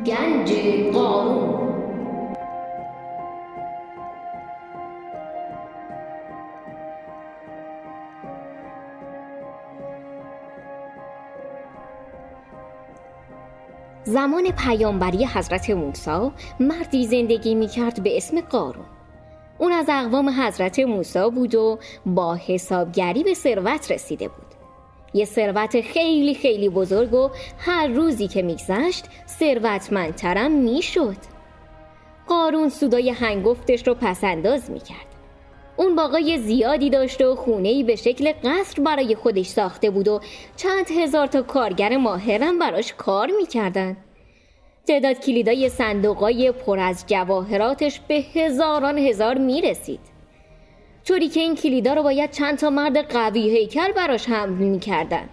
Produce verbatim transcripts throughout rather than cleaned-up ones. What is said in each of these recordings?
گنج قارون. زمان پیامبری حضرت موسی مردی زندگی می‌کرد به اسم قارون. اون از اقوام حضرت موسی بود و با حسابگری به ثروت رسیده بود. یه ثروت خیلی خیلی بزرگ و هر روزی که میگذشت ثروتمندترم میشد. قارون سودای هنگفتش رو پسنداز میکرد. اون باغای زیادی داشت و خونه‌ای به شکل قصر برای خودش ساخته بود و چند هزار تا کارگر ماهرم براش کار میکردن. تعداد کلیدای صندوقای پر از جواهراتش به هزاران هزار میرسید، طوری که این کلیدا رو باید چند تا مرد قوی هیکل براش حمل میکردن.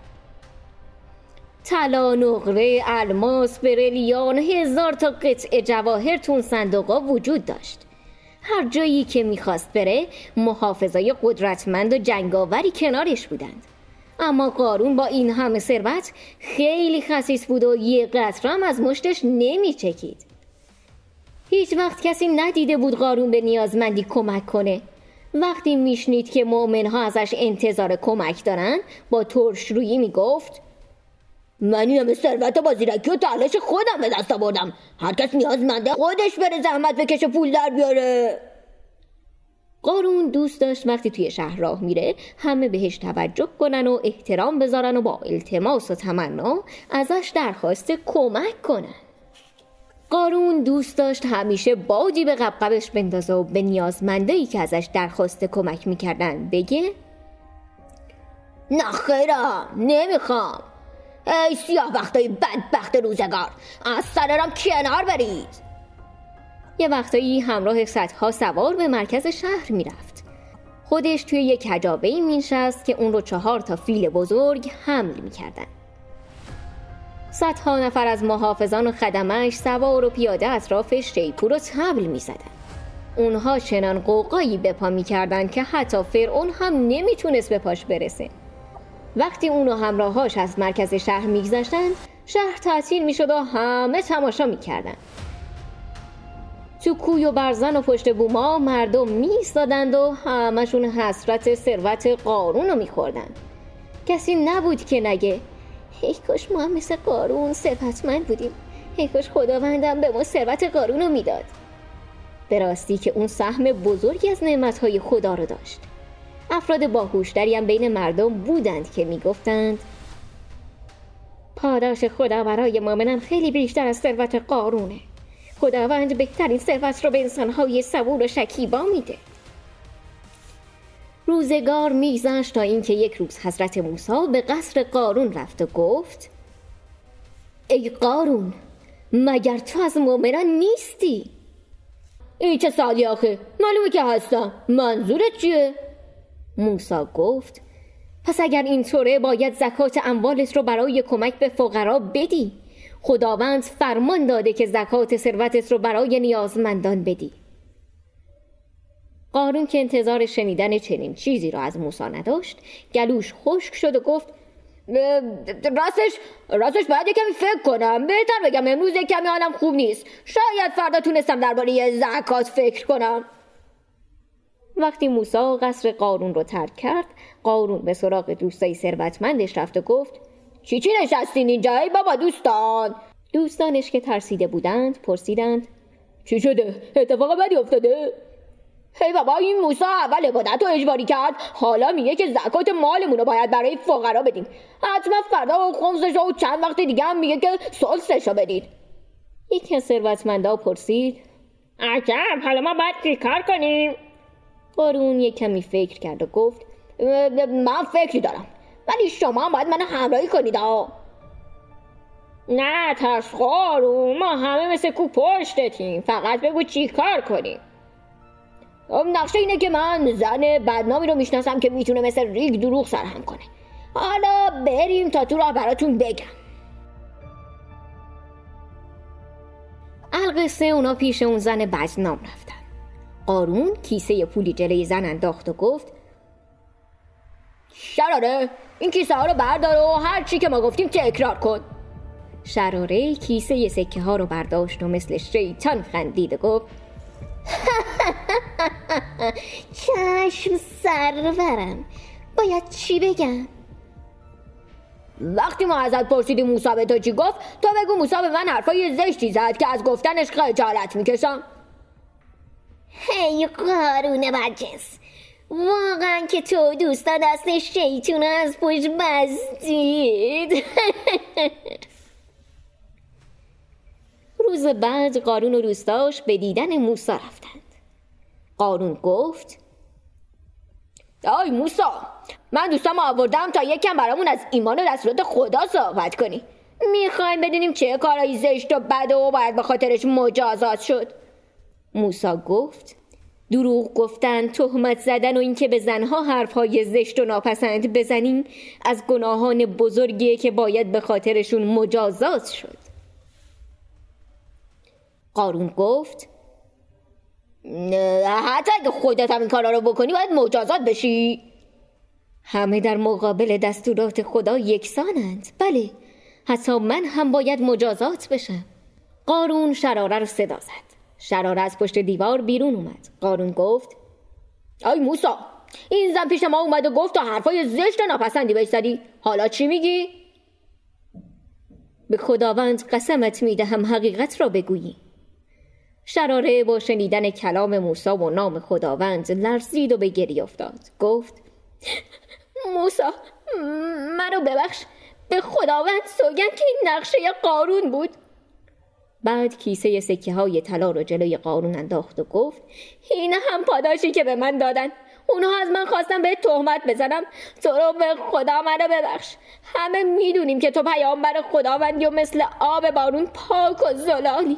طلا، نقره، الماس، بریلیان، هزار تا قطعه جواهر تو اون صندوقا وجود داشت. هر جایی که میخواست بره محافظای قدرتمند و جنگاوری کنارش بودند. اما قارون با این همه ثروت خیلی خسیس بود و یه قطره هم از مشتش نمیچکید. هیچ وقت کسی ندیده بود قارون به نیازمندی کمک کنه. وقتی میشنید که مؤمنها ازش انتظار کمک دارن با ترشرویی میگفت: من این همه ثروت با زیرکی و تلاش خودم به دست آوردم، هر کس نیازمنده خودش بره زحمت بکشه پول در بیاره. قارون دوست داشت وقتی توی شهر راه میره همه بهش توجه کنن و احترام بذارن و با التماس و تمنا ازش درخواست کمک کنن. قارون دوست داشت همیشه بادی به قبقبش بندازه و به نیازمندایی که ازش درخواست کمک میکردن بگه: نه خیرم، نمیخوام. ای سیاه بختای بدبخت روزگار، از سرم کنار برید. یه وقتایی همراه صدها سوار به مرکز شهر میرفت. خودش توی یک کجاوه‌ای مینشست که اون رو چهار تا فیل بزرگ حمل میکردن. صدها نفر از محافظان و خدمش سوار و پیاده اطرافش شیپور و طبل میزدن. اونها چنان قوقایی به پا میکردن که حتی فرعون هم نمیتونست به پاش برسه. وقتی اون و همراهاش از مرکز شهر میگذشتن شهر تعطیل میشد و همه تماشا میکردن. تو کوی و برزن و پشت بوما مردم میایستادند و همشون حسرت ثروت قارون رو میخوردن. کسی نبود که نگه: ای کاش ما هم مثل قارون ثروتمند بودیم، ای کاش خداوندم به ما ثروت قارون رو میداد. به راستی که اون سهم بزرگی از نعمتهای خدا رو داشت. افراد باهوشتری هم بین مردم بودند که میگفتند: پاداش خدا برای مؤمنان خیلی بیشتر از ثروت قارونه. خداوند بهترین ثروت رو به انسانهای صبور و شکیبا میده. روزگار میگذشت تا اینکه یک روز حضرت موسی به قصر قارون رفت و گفت: ای قارون، مگر تو از مؤمنان نیستی؟ این چه سوالی آخه؟ معلومه که هستم، منظورت چیه؟ موسی گفت: پس اگر اینطوره باید زکات اموالت رو برای کمک به فقرا بدی. خداوند فرمان داده که زکات ثروتت رو برای نیازمندان بدی. قارون که انتظار شنیدن چنین چیزی را از موسی نداشت گلوش خشک شد و گفت: راستش راستش باید کمی فکر کنم. بهتر بگم امروز کمی حالم خوب نیست. شاید فردا تونستم درباره زکات فکر کنم. وقتی موسی قصر قارون رو ترک کرد، قارون به سراغ دوستای ثروتمندش رفت و گفت: چی چی نشستین اینجا ای بابا دوستان؟ دوستانش که ترسیده بودند پرسیدند: چی شده؟ اتفاق بدی افتاده؟ هی بابا، این موسی اول عبادت رو اجباری کرد، حالا میگه که زکات مالمون رو باید برای فقرا بدیم. حتما فردا و خمسش و چند وقت دیگه هم میگه که سلسش رو بدید. یکی از ثروتمندا پرسید: عجب، حالا ما باید چی کار کنیم؟ قارون یک کمی فکر کرد و گفت: من فکری دارم، ولی شما هم باید من همراهی کنید. ها نه ترس قارون، ما همه مثل کو پشتتیم، فقط بگو چی کار کنیم. نقشه اینه که من زن بدنامی رو میشناسم که میتونه مثل ریگ دروغ سرهم کنه. حالا بریم تا تو راه براتون بگم. القصه اونا پیش اون زن بدنام رفتن. قارون کیسه پولی جلوی زن انداخت و گفت: شراره، این کیسه ها رو بردار و هر چی که ما گفتیم تکرار کن. شراره کیسه سکه ها رو برداشت و مثل شیطان خندید و گفت چشم سرورم، باید چی بگم؟ وقتی ما ازت پرسیدیم موسی به تو چی گفت، تو بگو موسی به من حرفای زشتی زد که از گفتنش خجالت میکشم. هی قارون بدجنس، واقعا که تو دوستا دست شیطون از پشت بستید. روز بعد قارون و دوستاش به دیدن موسی رفتند. قارون گفت آی موسی، من دوستامو آوردم تا یکم برامون از ایمان و دستورات خدا صحبت کنی. میخوایم بدونیم چه کارایی زشت و بده و باید به خاطرش مجازات شد. موسی گفت دروغ گفتن، تهمت زدن و اینکه به زنها حرفهای زشت و ناپسند بزنیم از گناهان بزرگیه که باید به خاطرشون مجازات شد. قارون گفت حتی اگه خودت هم این کارا رو بکنی باید مجازات بشی. همه در مقابل دستورات خدا یکسانند. بله، حتی من هم باید مجازات بشم. قارون شراره رو صدا زد. شراره از پشت دیوار بیرون اومد. قارون گفت آی موسی، این زن پیش ما اومد و گفت تا حرفای زشت و ناپسندی بهش زدی، حالا چی میگی؟ به خداوند قسمت میدهم حقیقت را بگویی. شراره با شنیدن کلام موسی و نام خداوند لرزید و به گریه افتاد. گفت موسی، منو ببخش، به خداوند سوگند که این نقشه قارون بود. بعد کیسه سکه های طلا رو جلوی قارون انداخت و گفت این هم پاداشی که به من دادن. اونها از من خواستن به تهمت بزنم. تو رو به خدا منو ببخش. همه میدونیم که تو پیامبر خداوندی و مثل آب بارون پاک و زلانی.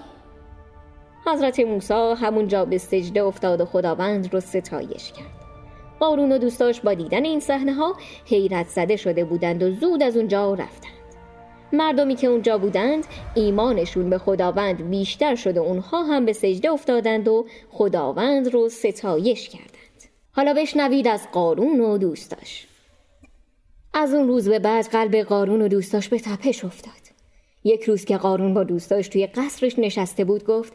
حضرت موسی همونجا به سجده افتاد و خداوند رو ستایش کرد. قارون و دوستاش با دیدن این صحنه ها حیرت زده شده بودند و زود از اونجا رفتند. مردمی که اونجا بودند ایمانشون به خداوند بیشتر شد و اونها هم به سجده افتادند و خداوند رو ستایش کردند. حالا بشنوید از قارون و دوستاش. از اون روز به بعد قلب قارون و دوستاش به تپش افتاد. یک روز که قارون با دوستاش توی قصرش نشسته بود گفت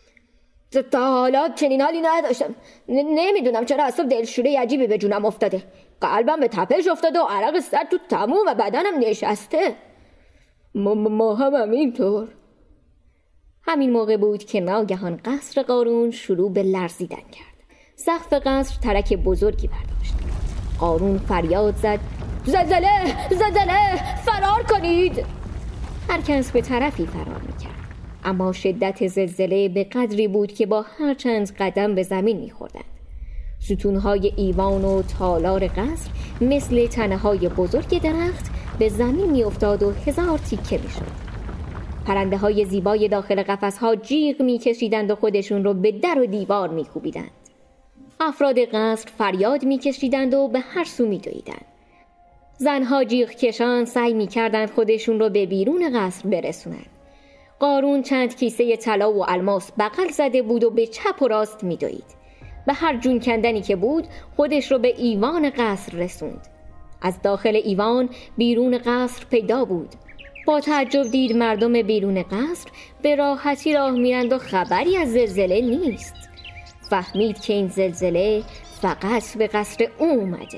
تا حالا چنین حالی نداشتم. نمیدونم چرا اصلا دلشوره عجیبی به جونم افتاده. قلبم به تپش افتاده و عرق سر تو تموم و بدنم نشسته. ما, ما هم همینطور. همین موقع بود که ناگهان قصر قارون شروع به لرزیدن کرد. سقف قصر ترک بزرگی برداشت. قارون فریاد زد زلزله! زلزله! فرار کنید! هر کس به طرفی فرار میکرد، اما شدت زلزله به قدری بود که با هر چند قدم به زمین میخوردند. ستونهای ایوان و تالار قصر مثل تنه‌های بزرگ درخت به زمین میافتاد و هزار تیکه میشد. پرنده های زیبای داخل قفس‌ها جیغ میکشیدند و خودشون رو به در و دیوار میکوبیدند. افراد قصر فریاد میکشیدند و به هر سو میدویدند. زنها جیغ کشان سعی میکردند خودشون رو به بیرون قصر برسونند. قارون چند کیسه طلا و الماس بغل زده بود و به چپ و راست میدوید. به هر جون کندنی که بود خودش رو به ایوان قصر رسوند. از داخل ایوان بیرون قصر پیدا بود. با تعجب دید مردم بیرون قصر به راحتی راه میرند و خبری از زلزله نیست. فهمید که این زلزله فقط به قصر او اومده.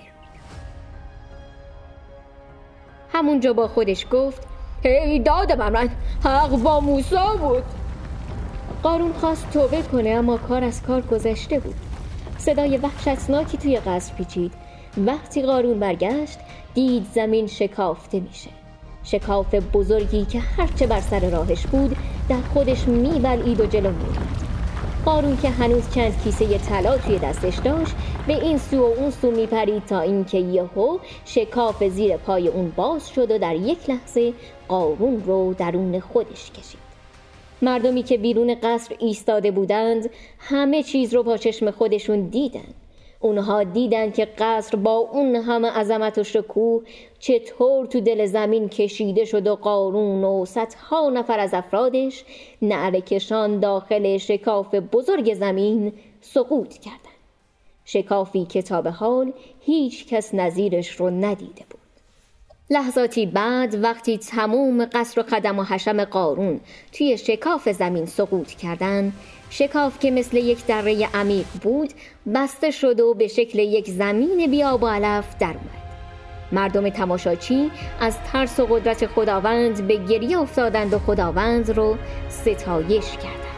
همونجا با خودش گفت هی داد من، حق با موسی بود. قارون خواست توبه کنه اما کار از کار گذشته بود. صدای وحشتناکی توی قصر پیچید. وقتی قارون برگشت دید زمین شکافته میشه. شکاف بزرگی که هرچه بر سر راهش بود در خودش میبلعید و جلو میرفت. قارون که هنوز چند کیسه طلا توی دستش داشت به این سو و اون سو میپرید تا اینکه یهو شکاف زیر پای اون باز شد و در یک لحظه قارون رو درون خودش کشید. مردمی که بیرون قصر ایستاده بودند همه چیز رو با چشم خودشون دیدند. اونها دیدن که قصر با اون همه عظمت و شکوه چطور تو دل زمین کشیده شد و قارون و صدها نفر از افرادش نعره کشان داخل شکاف بزرگ زمین سقوط کردند. شکافی که تا به حال هیچ کس نظیرش رو ندیده بود. لحظاتی بعد وقتی تمام قصر و خدم و حشم قارون توی شکاف زمین سقوط کردند، شکاف که مثل یک دره عمیق بود بسته شد و به شکل یک زمین بیاب و علف در اومد. مردم تماشاچی از ترس و قدرت خداوند به گریه افتادند و خداوند رو ستایش کردند.